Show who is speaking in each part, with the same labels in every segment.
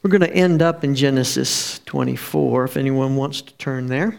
Speaker 1: We're going to end up in Genesis 24, if anyone wants to turn there.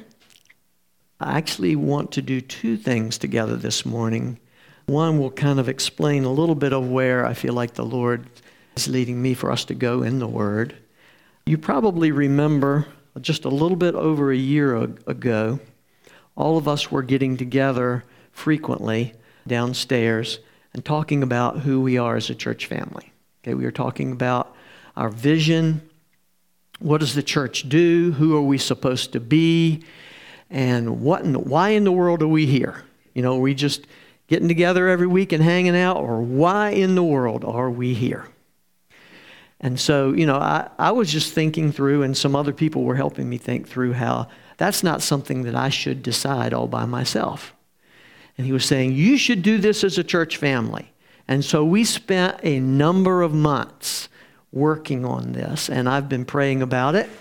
Speaker 1: I actually want to do two things together this morning. One will kind of explain a little bit of where I feel like the Lord is leading me for us to go in the Word. You probably remember just a little bit over a year ago, all of us were getting together frequently downstairs and talking about who we are as a church family. Okay, we were talking about our vision, what does the church do, who are we supposed to be, and why in the world are we here? You know, are we just getting together every week and hanging out, or why in the world are we here? And so, you know, I was just thinking through, and some other people were helping me think through how that's not something that I should decide all by myself. And he was saying, you should do this as a church family. And so we spent a number of months working on this, and I've been praying about it.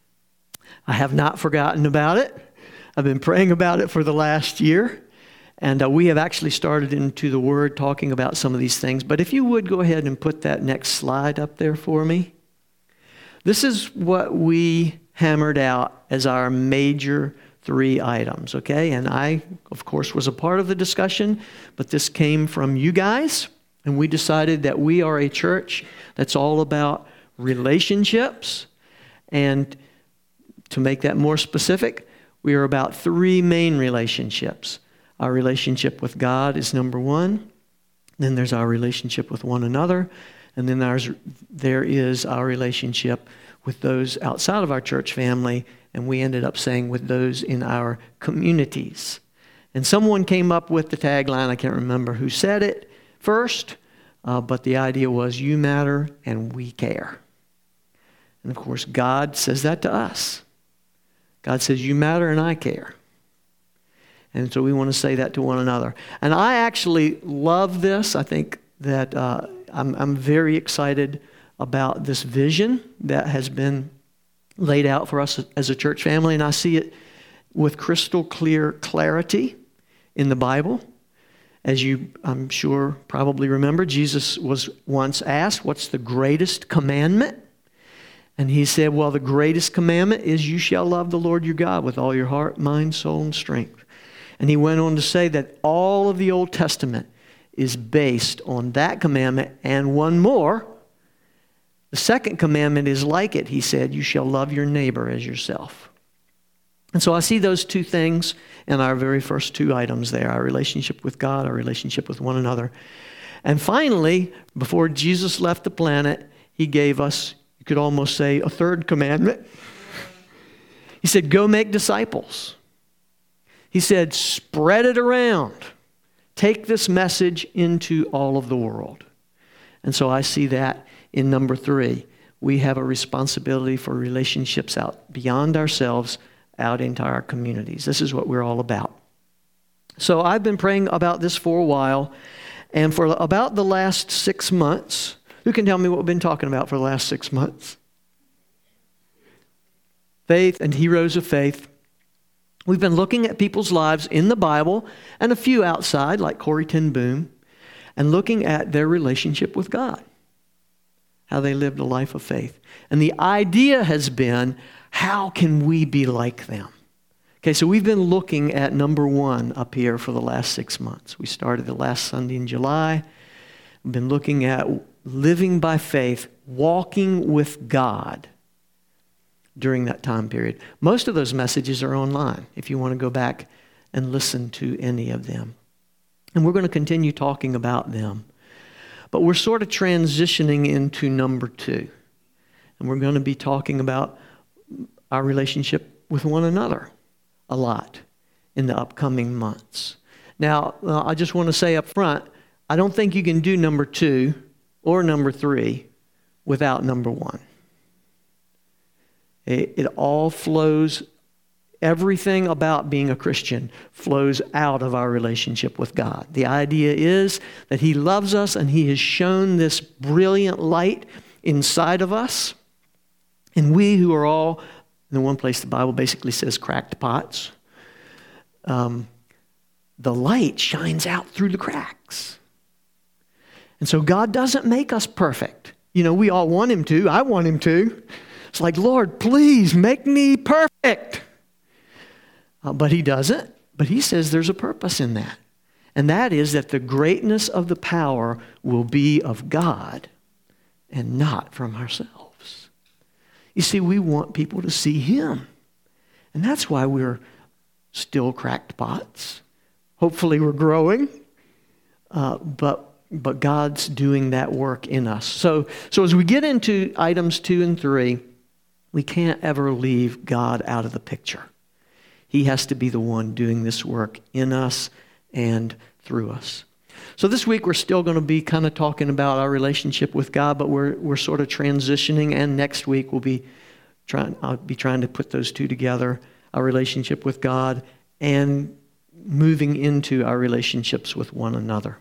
Speaker 1: I have not forgotten about it. I've been praying about it for the last year, and we have actually started into the Word talking about some of these things. But if you would go ahead and put that next slide up there for me. This is what we hammered out as our major 3 items, okay? And I, of course, was a part of the discussion, but this came from you guys. And we decided that we are a church that's all about relationships. And to make that more specific, we are about 3 main relationships. Our relationship with God is number 1. Then there's our relationship with one another. And then there is our relationship with those outside of our church family. And we ended up saying with those in our communities. And someone came up with the tagline, I can't remember who said it first, but the idea was you matter and we care. And of course, God says that to us. God says you matter and I care. And so we want to say that to one another. And I actually love this. I think that I'm very excited about this vision that has been laid out for us as a church family. And I see it with crystal clear clarity in the Bible. As you, I'm sure, probably remember, Jesus was once asked, what's the greatest commandment? And he said, well, the greatest commandment is you shall love the Lord your God with all your heart, mind, soul, and strength. And he went on to say that all of the Old Testament is based on that commandment and one more. The second commandment is like it. He said, you shall love your neighbor as yourself. And so I see those 2 things in our very first 2 items there, our relationship with God, our relationship with one another. And finally, before Jesus left the planet, he gave us, you could almost say, a 3rd commandment. He said, go make disciples. He said, spread it around. Take this message into all of the world. And so I see that in number 3. We have a responsibility for relationships out beyond ourselves, out into our communities. This is what we're all about. So I've been praying about this for a while, and for about the last 6 months, who can tell me what we've been talking about for the last 6 months? Faith and heroes of faith. We've been looking at people's lives in the Bible, and a few outside, like Corrie ten Boom, and looking at their relationship with God, how they lived a life of faith. And the idea has been, how can we be like them? Okay, so we've been looking at number 1 up here for the last 6 months. We started the last Sunday in July. We've been looking at living by faith, walking with God during that time period. Most of those messages are online if you want to go back and listen to any of them. And we're going to continue talking about them. But we're sort of transitioning into number 2. And we're going to be talking about our relationship with one another a lot in the upcoming months. Now, I just want to say up front, I don't think you can do number 2 or number 3 without number 1. It all flows, everything about being a Christian flows out of our relationship with God. The idea is that He loves us and He has shown this brilliant light inside of us. And we who are all, in the one place the Bible basically says cracked pots, the light shines out through the cracks. And so God doesn't make us perfect. We all want him to. I want him to. It's like, Lord, please make me perfect. But he doesn't. But he says there's a purpose in that. And that is that the greatness of the power will be of God and not from ourselves. You see, we want people to see him. And that's why we're still cracked pots. Hopefully we're growing. But God's doing that work in us. So as we get into items 2 and 3, we can't ever leave God out of the picture. He has to be the one doing this work in us and through us. So this week we're still going to be kind of talking about our relationship with God, but we're sort of transitioning, and next week I'll be trying to put those two together, our relationship with God and moving into our relationships with one another.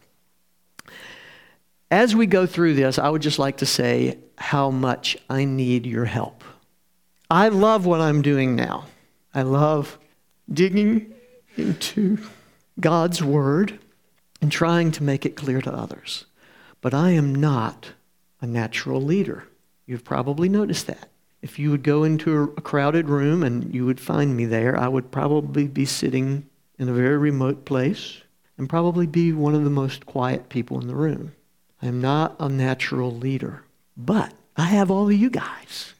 Speaker 1: As we go through this, I would just like to say how much I need your help. I love what I'm doing now. I love digging into God's Word and trying to make it clear to others. But I am not a natural leader. You've probably noticed that. If you would go into a crowded room and you would find me there, I would probably be sitting in a very remote place and probably be one of the most quiet people in the room. I am not a natural leader, but I have all of you guys.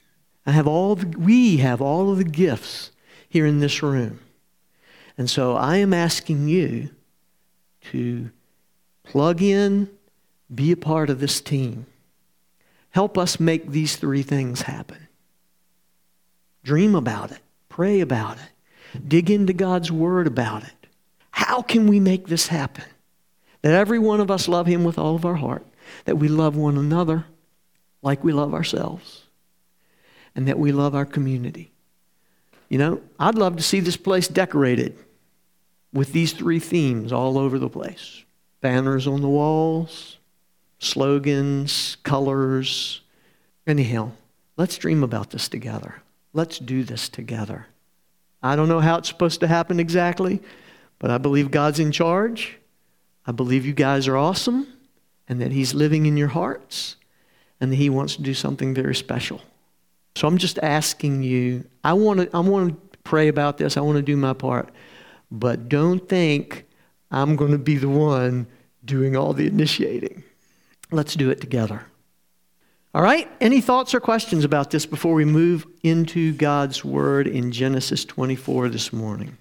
Speaker 1: We have all of the gifts here in this room. And so I am asking you to plug in, be a part of this team. Help us make these 3 things happen. Dream about it. Pray about it. Dig into God's Word about it. How can we make this happen? That every one of us love him with all of our heart. That we love one another like we love ourselves. And that we love our community. I'd love to see this place decorated with these 3 themes all over the place. Banners on the walls, slogans, colors. Anyhow, let's dream about this together. Let's do this together. I don't know how it's supposed to happen exactly, but I believe God's in charge. I believe you guys are awesome and that he's living in your hearts and that he wants to do something very special. So I'm just asking you, I want to pray about this. I want to do my part. But don't think I'm going to be the one doing all the initiating. Let's do it together. All right? Any thoughts or questions about this before we move into God's Word in Genesis 24 this morning?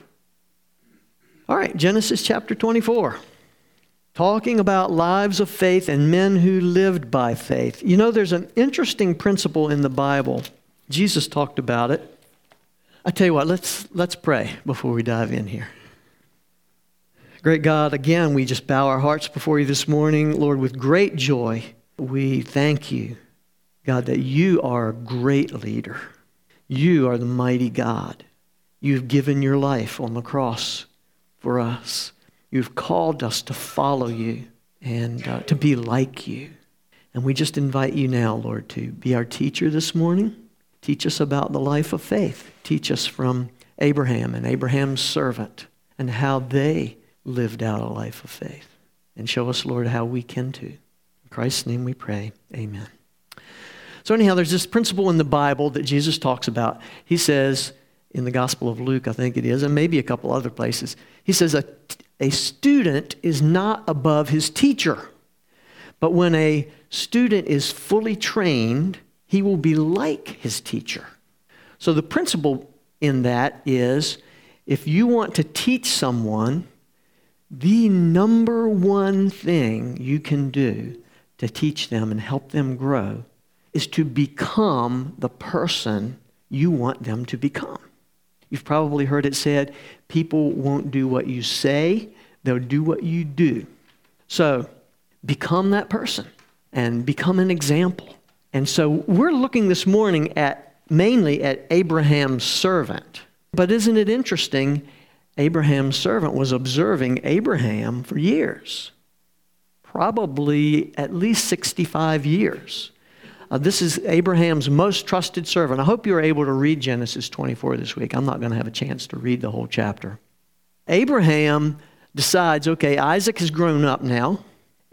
Speaker 1: All right, Genesis chapter 24. Talking about lives of faith and men who lived by faith. There's an interesting principle in the Bible. Jesus talked about it. I tell you what, let's pray before we dive in here. Great God, again, we just bow our hearts before you this morning. Lord, with great joy, we thank you, God, that you are a great leader. You are the mighty God. You've given your life on the cross for us. You've called us to follow you and to be like you. And we just invite you now, Lord, to be our teacher this morning. Teach us about the life of faith. Teach us from Abraham and Abraham's servant and how they lived out a life of faith. And show us, Lord, how we can too. In Christ's name we pray. Amen. So anyhow, there's this principle in the Bible that Jesus talks about. He says, in the Gospel of Luke, I think it is, and maybe a couple other places, he says a student is not above his teacher. But when a student is fully trained, he will be like his teacher. So the principle in that is, if you want to teach someone, the number one thing you can do to teach them and help them grow is to become the person you want them to become. You've probably heard it said, people won't do what you say, they'll do what you do. So become that person and become an example. And so we're looking this morning mainly at Abraham's servant. But isn't it interesting? Abraham's servant was observing Abraham for years, probably at least 65 years. This is Abraham's most trusted servant. I hope you're able to read Genesis 24 this week. I'm not going to have a chance to read the whole chapter. Abraham decides, okay, Isaac has grown up now.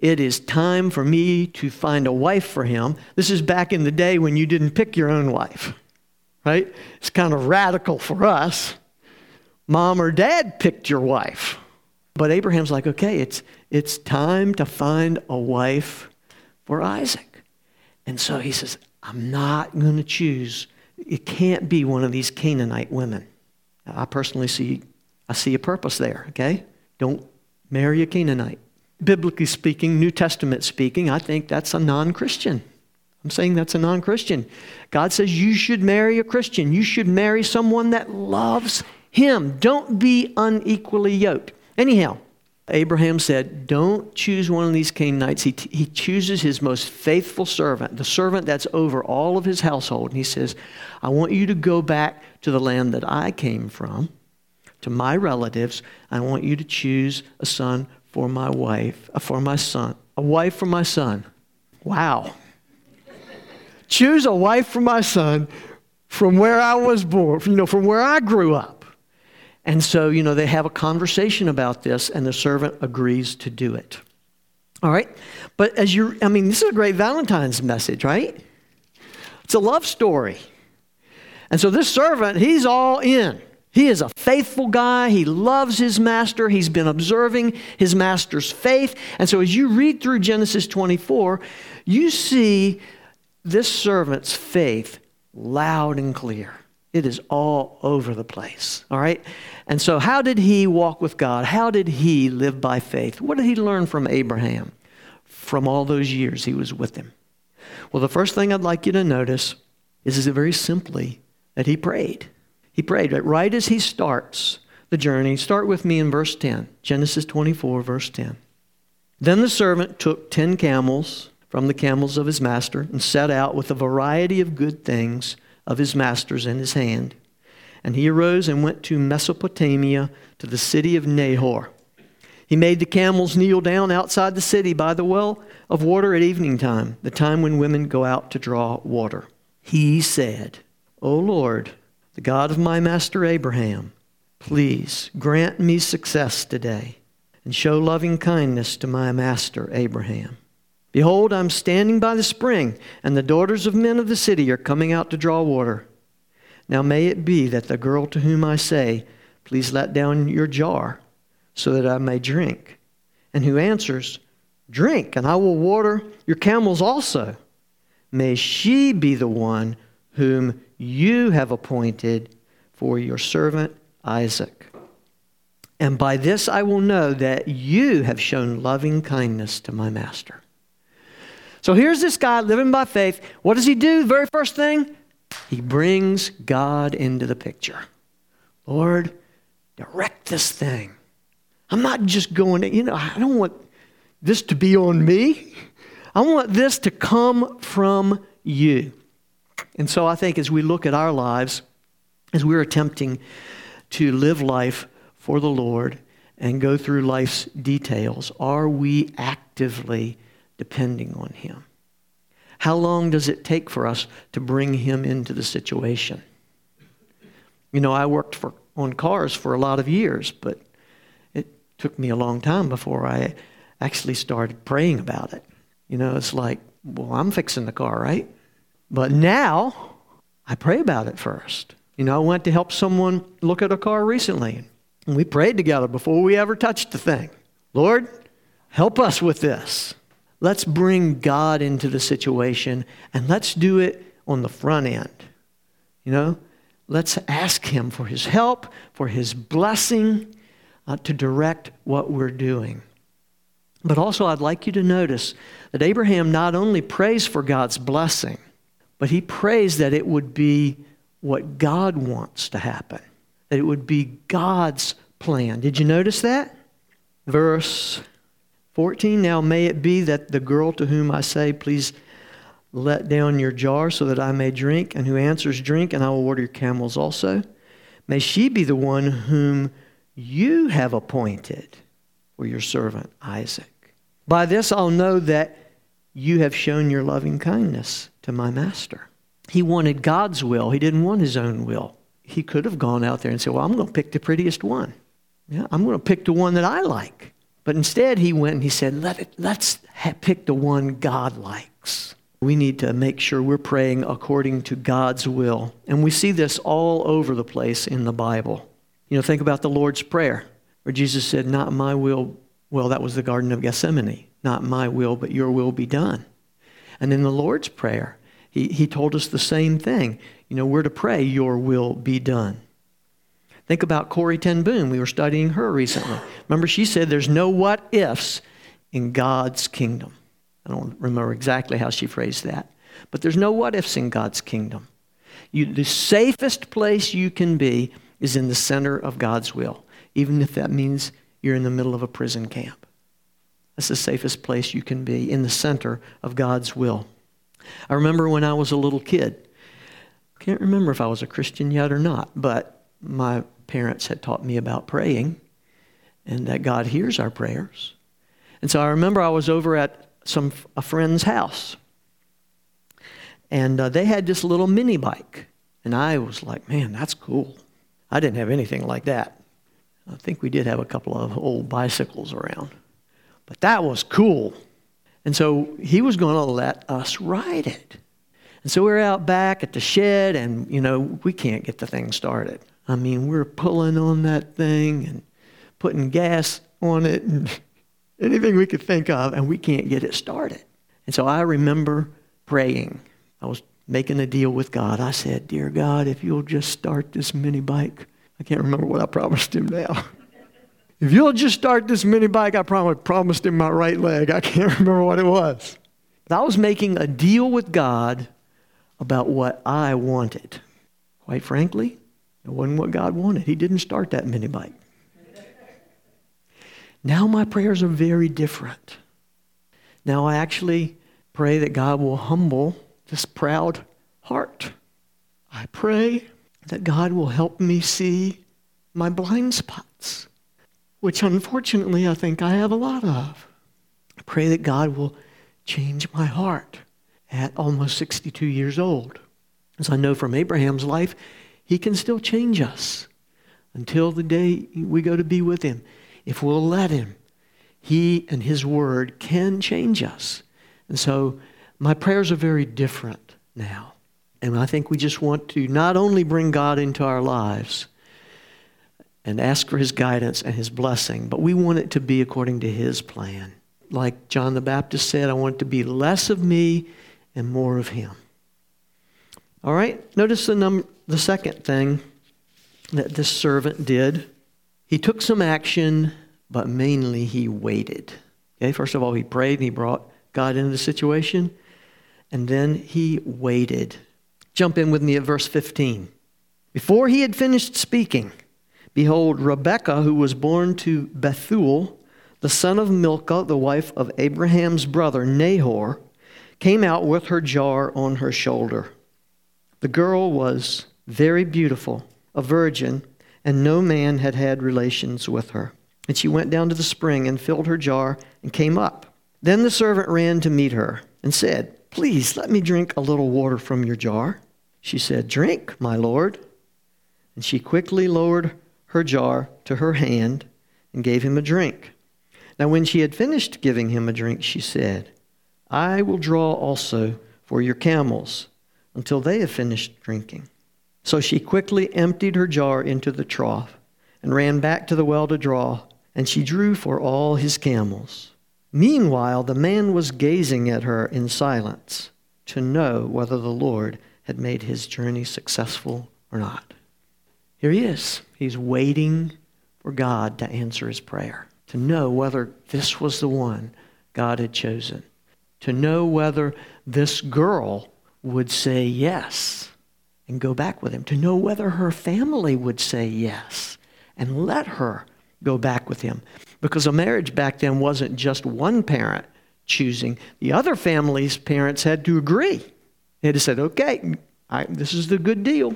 Speaker 1: It is time for me to find a wife for him. This is back in the day when you didn't pick your own wife, right? It's kind of radical for us. Mom or dad picked your wife. But Abraham's like, okay, it's time to find a wife for Isaac. And so he says, I'm not going to choose. It can't be one of these Canaanite women. I personally see a purpose there, okay? Don't marry a Canaanite. Biblically speaking, New Testament speaking, I think that's a non-Christian. I'm saying that's a non-Christian. God says you should marry a Christian. You should marry someone that loves him. Don't be unequally yoked. Anyhow, Abraham said, don't choose one of these Canaanites. He chooses his most faithful servant, the servant that's over all of his household. And he says, I want you to go back to the land that I came from, to my relatives. I want you to choose a son for my wife, for my son, a wife for my son. Wow. Choose a wife for my son from where I was born, from where I grew up. And so, they have a conversation about this, and the servant agrees to do it. All right? But this is a great Valentine's message, right? It's a love story. And so this servant, he's all in. He is a faithful guy. He loves his master. He's been observing his master's faith. And so as you read through Genesis 24, you see this servant's faith loud and clear. It is all over the place, all right? And so how did he walk with God? How did he live by faith? What did he learn from Abraham from all those years he was with him? Well, the first thing I'd like you to notice is very simply that he prayed. He prayed right as he starts the journey. Start with me in verse 10, Genesis 24, verse 10. Then the servant took 10 camels from the camels of his master and set out with a variety of good things of his master's in his hand. And he arose and went to Mesopotamia, to the city of Nahor. He made the camels kneel down outside the city by the well of water at evening time, the time when women go out to draw water. He said, O Lord, the God of my master Abraham, please grant me success today and show loving kindness to my master Abraham. Behold, I'm standing by the spring, and the daughters of men of the city are coming out to draw water. Now may it be that the girl to whom I say, please let down your jar so that I may drink, and who answers, drink, and I will water your camels also. May she be the one whom you have appointed for your servant Isaac. And by this I will know that you have shown loving kindness to my master. So here's this guy living by faith. What does he do? The very first thing, he brings God into the picture. Lord, direct this thing. I'm not just going, I don't want this to be on me. I want this to come from you. And so I think as we look at our lives, as we're attempting to live life for the Lord and go through life's details, are we actively depending on him? How long does it take for us to bring him into the situation? I worked on cars for a lot of years, but it took me a long time before I actually started praying about it. It's like, well, I'm fixing the car, right? But now I pray about it first. I went to help someone look at a car recently, and we prayed together before we ever touched the thing. Lord, help us with this. Let's bring God into the situation, and let's do it on the front end. Let's ask him for his help, for his blessing, to direct what we're doing. But also I'd like you to notice that Abraham not only prays for God's blessing, but he prays that it would be what God wants to happen, that it would be God's plan. Did you notice that? Verse 14, now may it be that the girl to whom I say, please let down your jar so that I may drink, and who answers, drink, and I will water your camels also. May she be the one whom you have appointed for your servant Isaac. By this I'll know that you have shown your loving kindness to my master. He wanted God's will. He didn't want his own will. He could have gone out there and said, well, I'm going to pick the prettiest one. Yeah, I'm going to pick the one that I like. But instead, he went and he said, let's pick the one God likes. We need to make sure we're praying according to God's will. And we see this all over the place in the Bible. Think about the Lord's Prayer, where Jesus said, not my will. Well, that was the Garden of Gethsemane. Not my will, but your will be done. And in the Lord's Prayer, he told us the same thing. We're to pray, your will be done. Think about Corrie ten Boom. We were studying her recently. Remember, she said there's no what ifs in God's kingdom. I don't remember exactly how she phrased that. But there's no what ifs in God's kingdom. The safest place you can be is in the center of God's will, even if that means you're in the middle of a prison camp. That's the safest place you can be, in the center of God's will. I remember when I was a little kid. I can't remember if I was a Christian yet or not, but my parents had taught me about praying and that God hears our prayers. And so I remember I was over at a friend's house, and they had this little mini bike, and I was like, man, that's cool. I didn't have anything like that. I think we did have a couple of old bicycles around, but that was cool. And so he was going to let us ride it. And so we're out back at the shed, and we can't get the thing started. I mean, we're pulling on that thing and putting gas on it and anything we could think of, and we can't get it started. And so I remember praying. I was making a deal with God. I said, dear God, if you'll just start this mini bike. I can't remember what I promised him now. If you'll just start this mini bike, I promised him my right leg. I can't remember what it was. But I was making a deal with God about what I wanted. Quite frankly, it wasn't what God wanted. He didn't start that mini bike. Now my prayers are very different. Now I actually pray that God will humble this proud heart. I pray that God will help me see my blind spots, which unfortunately I think I have a lot of. I pray that God will change my heart at almost 62 years old. As I know from Abraham's life, he can still change us until the day we go to be with him. If we'll let him, he and his word can change us. And so my prayers are very different now. And I think we just want to not only bring God into our lives and ask for his guidance and his blessing, but we want it to be according to his plan. Like John the Baptist said, I want it to be less of me and more of him. All right, notice the second thing that this servant did. He took some action, but mainly he waited. Okay, first of all, he prayed and he brought God into the situation, and then he waited. Jump in with me at verse 15. Before he had finished speaking, behold, Rebekah, who was born to Bethuel, the son of Milcah, the wife of Abraham's brother Nahor, came out with her jar on her shoulder. The girl was very beautiful, a virgin, and no man had had relations with her. And she went down to the spring and filled her jar and came up. Then the servant ran to meet her and said, please let me drink a little water from your jar. She said, drink, my lord. And she quickly lowered her jar to her hand and gave him a drink. Now when she had finished giving him a drink, she said, I will draw also for your camels until they have finished drinking. So she quickly emptied her jar into the trough and ran back to the well to draw, and she drew for all his camels. Meanwhile, the man was gazing at her in silence to know whether the Lord had made his journey successful or not. Here he is. He's waiting for God to answer his prayer, to know whether this was the one God had chosen, to know whether this girl would say yes and go back with him, to know whether her family would say yes and let her go back with him. Because a marriage back then wasn't just one parent choosing. The other family's parents had to agree. They had to say, okay, this is the good deal,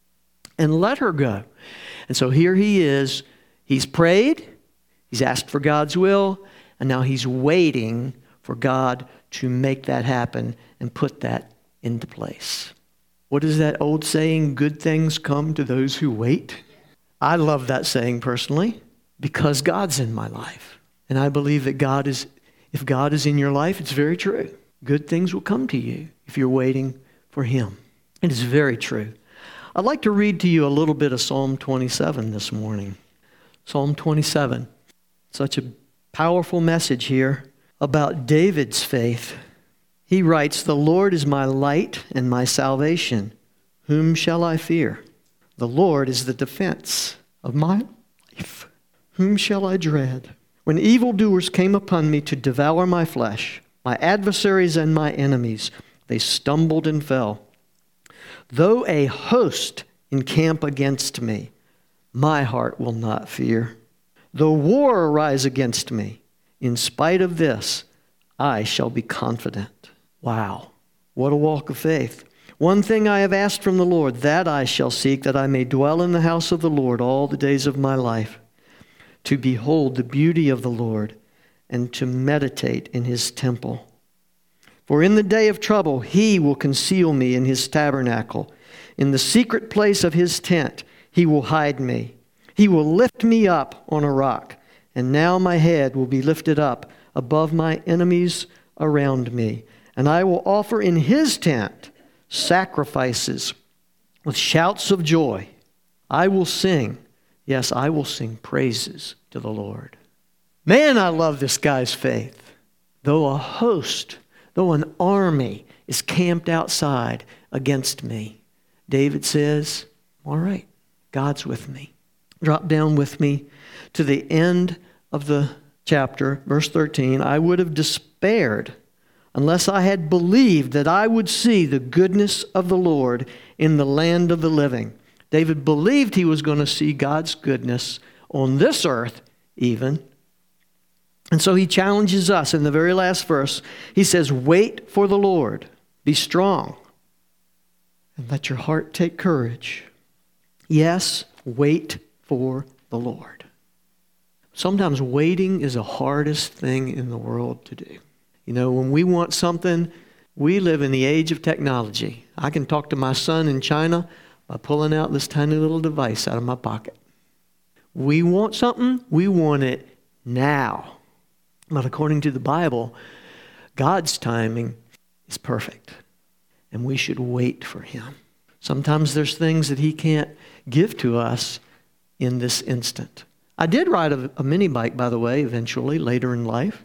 Speaker 1: and let her go. And so here he is. He's prayed. He's asked for God's will. And now he's waiting for God to make that happen and put that into place. What is that old saying? Good things come to those who wait. I love that saying personally because God's in my life. And I believe that if God is in your life, it's very true. Good things will come to you if you're waiting for Him. It is very true. I'd like to read to you a little bit of Psalm 27 this morning. Psalm 27. Such a powerful message here about David's faith. He writes, "The Lord is my light and my salvation. Whom shall I fear? The Lord is the defense of my life. Whom shall I dread? When evildoers came upon me to devour my flesh, my adversaries and my enemies, they stumbled and fell. Though a host encamp against me, my heart will not fear. Though war arise against me, in spite of this, I shall be confident." Wow, what a walk of faith. "One thing I have asked from the Lord, that I shall seek, that I may dwell in the house of the Lord all the days of my life, to behold the beauty of the Lord and to meditate in His temple. For in the day of trouble, He will conceal me in His tabernacle. In the secret place of His tent, He will hide me. He will lift me up on a rock, and now my head will be lifted up above my enemies around me. And I will offer in His tent sacrifices with shouts of joy. I will sing, yes, I will sing praises to the Lord." Man, I love this guy's faith. Though a host, though an army is camped outside against me, David says, all right, God's with me. Drop down with me to the end of the chapter, verse 13. "I would have despaired unless I had believed that I would see the goodness of the Lord in the land of the living." David believed he was going to see God's goodness on this earth even. And so he challenges us in the very last verse. He says, "Wait for the Lord. Be strong. And let your heart take courage." Yes, wait for the Lord. Sometimes waiting is the hardest thing in the world to do. You know, when we want something, we live in the age of technology. I can talk to my son in China by pulling out this tiny little device out of my pocket. We want something, we want it now. But according to the Bible, God's timing is perfect, and we should wait for Him. Sometimes there's things that He can't give to us in this instant. I did ride a mini bike, by the way, eventually, later in life.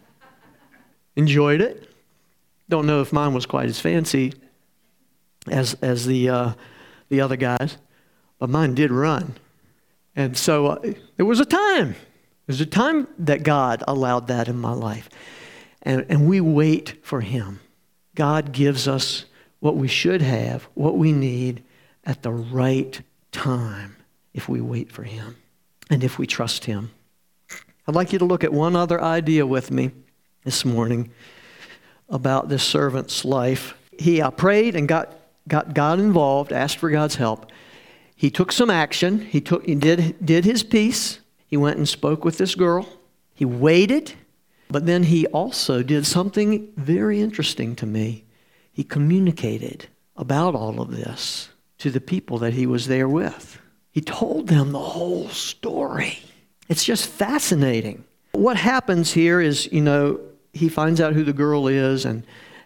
Speaker 1: Enjoyed it. Don't know if mine was quite as fancy as the other guys, but mine did run. And so there was a time. There's a time that God allowed that in my life. And we wait for Him. God gives us what we should have, what we need at the right time if we wait for Him and if we trust Him. I'd like you to look at one other idea with me this morning about this servant's life. He prayed and got God involved, asked for God's help. He took some action. He did his piece. He went and spoke with this girl. He waited, but then he also did something very interesting to me. He communicated about all of this to the people that he was there with. He told them the whole story. It's just fascinating. What happens here is, he finds out who the girl is, and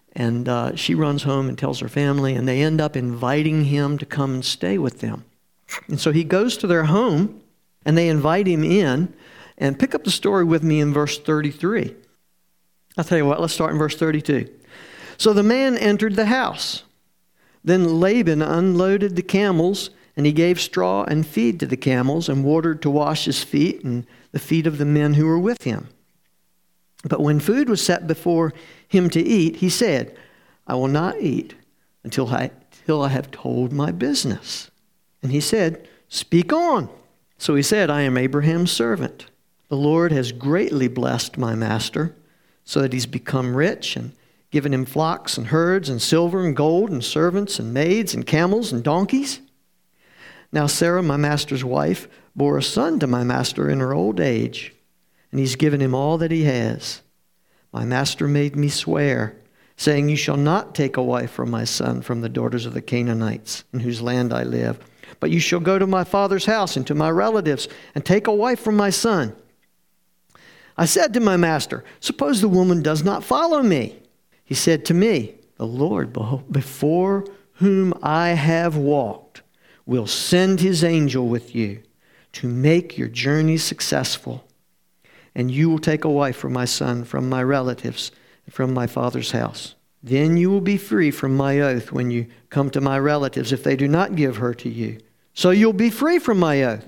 Speaker 1: she runs home and tells her family, and they end up inviting him to come and stay with them. And so he goes to their home, and they invite him in. And pick up the story with me in verse 33. I'll tell you what, let's start in verse 32. "So the man entered the house. Then Laban unloaded the camels, and he gave straw and feed to the camels, and water to wash his feet and the feet of the men who were with him. But when food was set before him to eat, he said, 'I will not eat until I have told my business.' And he said, 'Speak on.' So he said, 'I am Abraham's servant. The Lord has greatly blessed my master, so that he's become rich and given him flocks and herds and silver and gold and servants and maids and camels and donkeys. Now Sarah, my master's wife, bore a son to my master in her old age, and he's given him all that he has. My master made me swear, saying, you shall not take a wife for my son from the daughters of the Canaanites, in whose land I live, but you shall go to my father's house and to my relatives and take a wife from my son. I said to my master, suppose the woman does not follow me. He said to me, the Lord before whom I have walked will send his angel with you to make your journey successful. And you will take a wife for my son from my relatives and from my father's house. Then you will be free from my oath when you come to my relatives if they do not give her to you. So you'll be free from my oath.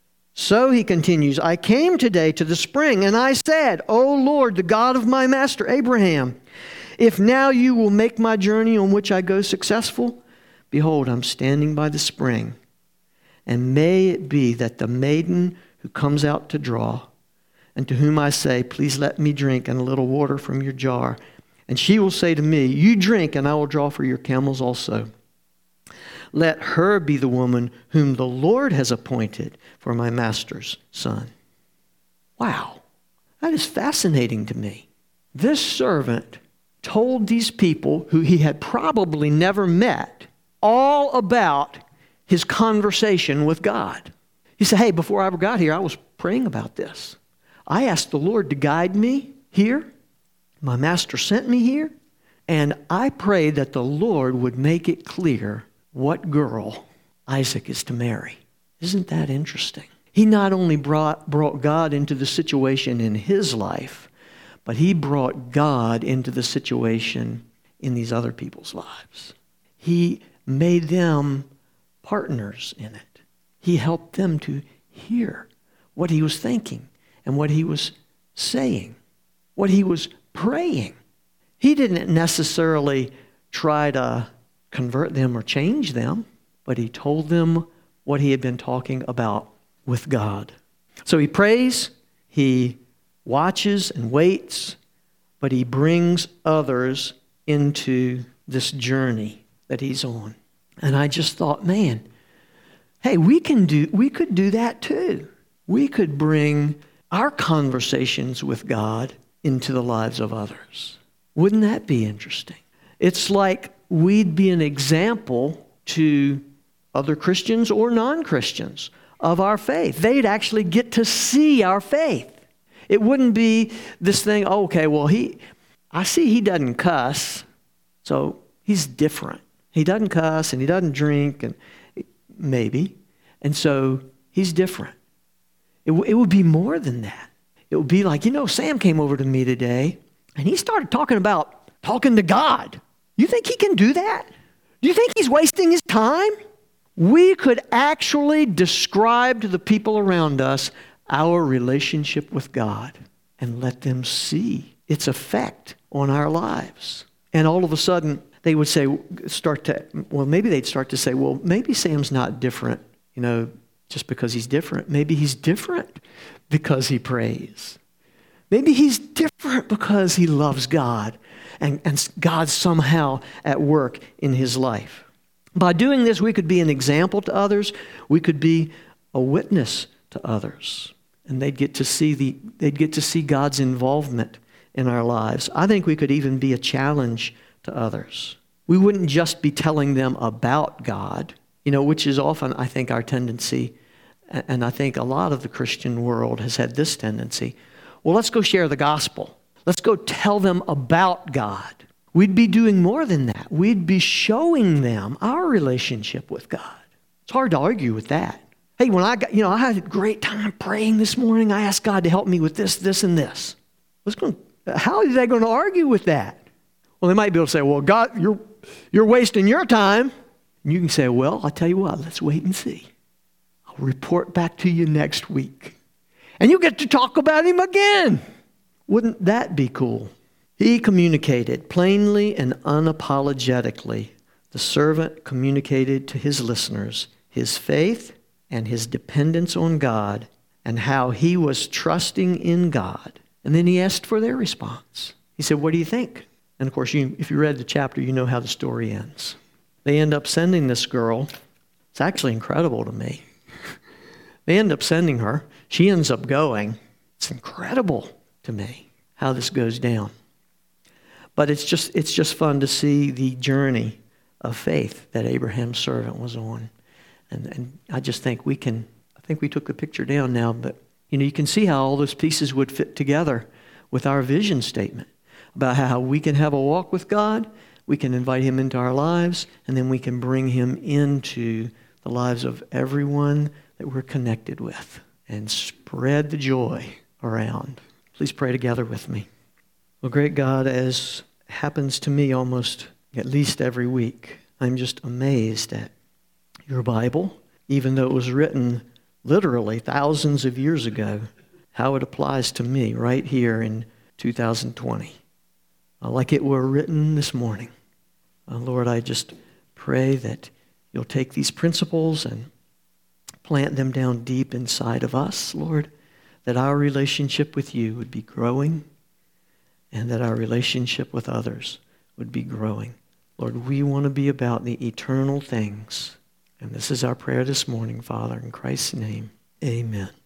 Speaker 1: So he continues, I came today to the spring and I said, O Lord, the God of my master Abraham, if now you will make my journey on which I go successful, behold, I'm standing by the spring. And may it be that the maiden who comes out to draw, and to whom I say, please let me drink and a little water from your jar, and she will say to me, you drink and I will draw for your camels also. Let her be the woman whom the Lord has appointed for my master's son. Wow, that is fascinating to me. This servant told these people who he had probably never met all about his conversation with God. He said, hey, before I ever got here, I was praying about this. I asked the Lord to guide me here. My master sent me here. And I prayed that the Lord would make it clear what girl Isaac is to marry. Isn't that interesting? He not only brought God into the situation in his life, but he brought God into the situation in these other people's lives. He made them partners in it. He helped them to hear what he was thinking and what he was saying, what he was praying. He didn't necessarily try to convert them or change them, but he told them what he had been talking about with God. So he prays, he watches and waits, but he brings others into this journey that he's on. And I just thought, man, hey, we could do that too. We could bring our conversations with God into the lives of others. Wouldn't that be interesting? It's like we'd be an example to other Christians or non-Christians of our faith. They'd actually get to see our faith. It wouldn't be this thing, oh, okay, well, I see he doesn't cuss, so he's different. He doesn't cuss and he doesn't drink, and maybe, and so he's different. It would be more than that. It would be like, Sam came over to me today, and he started talking to God. You think he can do that? Do you think he's wasting his time? We could actually describe to the people around us our relationship with God and let them see its effect on our lives. And all of a sudden, they would they'd start to say, well, maybe Sam's not different, just because he's different. Maybe he's different because he prays. Maybe he's different because he loves God and God's somehow at work in his life. By doing this, we could be an example to others. We could be a witness to others. And they'd get to see God's involvement in our lives. I think we could even be a challenge to others. We wouldn't just be telling them about God, which is often, I think, our tendency. And I think a lot of the Christian world has had this tendency. Well, let's go share the gospel. Let's go tell them about God. We'd be doing more than that. We'd be showing them our relationship with God. It's hard to argue with that. Hey, when I had a great time praying this morning. I asked God to help me with this, this, and this. How are they going to argue with that? Well, they might be able to say, well, God, you're wasting your time. And you can say, well, I'll tell you what, let's wait and see. I'll report back to you next week. And you get to talk about him again. Wouldn't that be cool? He communicated plainly and unapologetically. The servant communicated to his listeners his faith and his dependence on God and how he was trusting in God. And then he asked for their response. He said, what do you think? And of course, if you read the chapter, you know how the story ends. They end up sending this girl. It's actually incredible to me. They end up sending her. She ends up going. It's incredible to me how this goes down. But it's just fun to see the journey of faith that Abraham's servant was on. And I just think we took the picture down now, but You can see how all those pieces would fit together with our vision statement about how we can have a walk with God, we can invite him into our lives, and then we can bring him into the lives of everyone that we're connected with and spread the joy around. Please pray together with me. Well, great God, as happens to me almost at least every week, I'm just amazed at your Bible, even though it was written literally thousands of years ago, how it applies to me right here in 2020. Like it were written this morning. Lord, I just pray that you'll take these principles and plant them down deep inside of us, Lord, that our relationship with you would be growing and that our relationship with others would be growing. Lord, we want to be about the eternal things. And this is our prayer this morning, Father, in Christ's name. Amen.